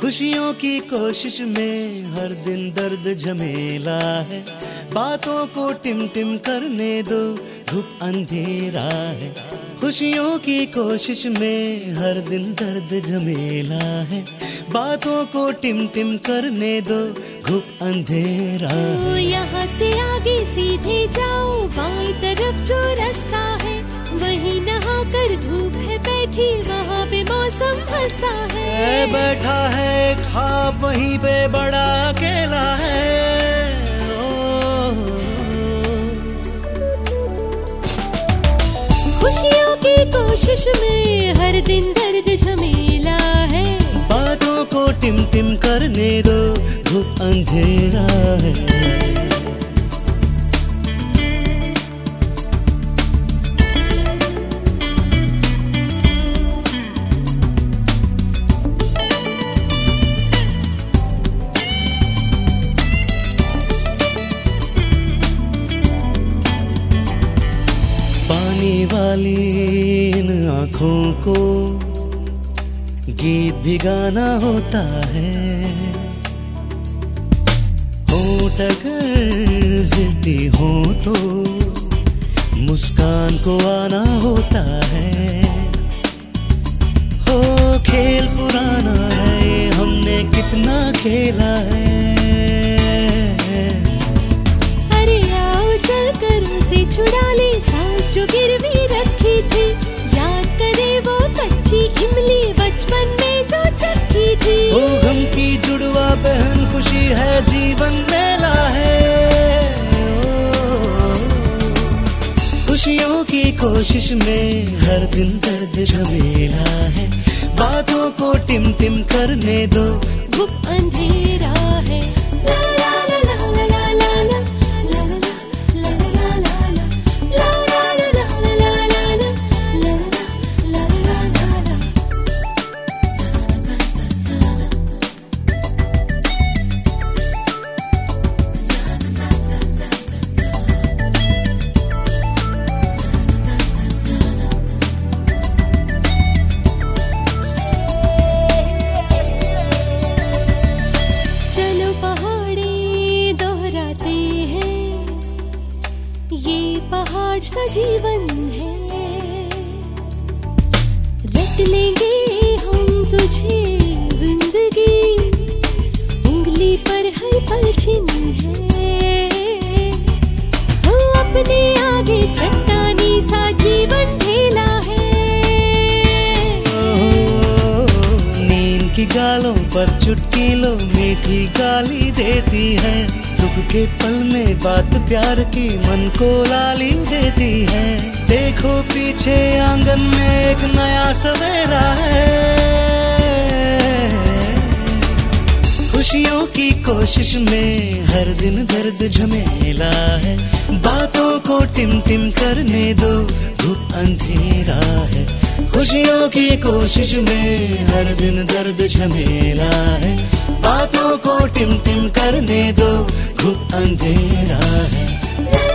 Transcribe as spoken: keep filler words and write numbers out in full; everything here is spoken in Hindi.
खुशियों की कोशिश में हर दिन दर्द झमेला है। बातों को टिम टिम करने दो, धूप अंधेरा है। खुशियों की कोशिश में हर दिन दर्द झमेला है। बातों को टिम टिम करने दो, धूप अंधेरा है। यहाँ से आगे सीधे जाओ, बाईं तरफ जो रास्ता है वहीं नहा कर धूप है बैठी, वहाँ पे मौसम हंसता है। बैठा है ख्वाब वहीं पे बड़ा अकेला है। खुशियों की कोशिश में हर दिन दर्द झमेला है। बातों को टिम टिम करने दो, धूप अंधेरा है। पानी वाली इन आँखों को गीत भी गाना होता है। होंठ अगर जिद्दी हो तो मुस्कान को आना होता है। हो खेल पुराना है, हमने कितना खेला है। अरे आओ चल कर उसे छुड़ा ले, सांस जो गिरवी रखी थी। याद करे वो कच्ची इमली बचपन में जो चखी थी। ओ गम की जुड़वा बहन खुशी है, जीवन मेला है। खुशियों की कोशिश में हर दिन दर्द झमेला है। बातों को टिम टिम करने दो, धूप अंधेरा है। ला ला ला ला ला ला ला पहाड़ सा जीवन है। रट लेंगे हम तुझे जिंदगी, उंगली पर हर पल चिन्ह है। हम अपने आगे चट्टानी सा जीवन ढेला है। नींद की गालों पर चुटकी लो, मीठी गाली देती है। दुख के पल में बात प्यार की मन को लाली देती है। देखो पीछे आंगन में एक नया सवेरा है। खुशियों की कोशिश में हर दिन दर्द झमेला है। बातों को टिम टिम करने दो, धूप अंधेरा है। खुशियों की कोशिश में हर दिन दर्द झमेला है। बातों को टिम टिम करने दो, धूप अंधेरा है।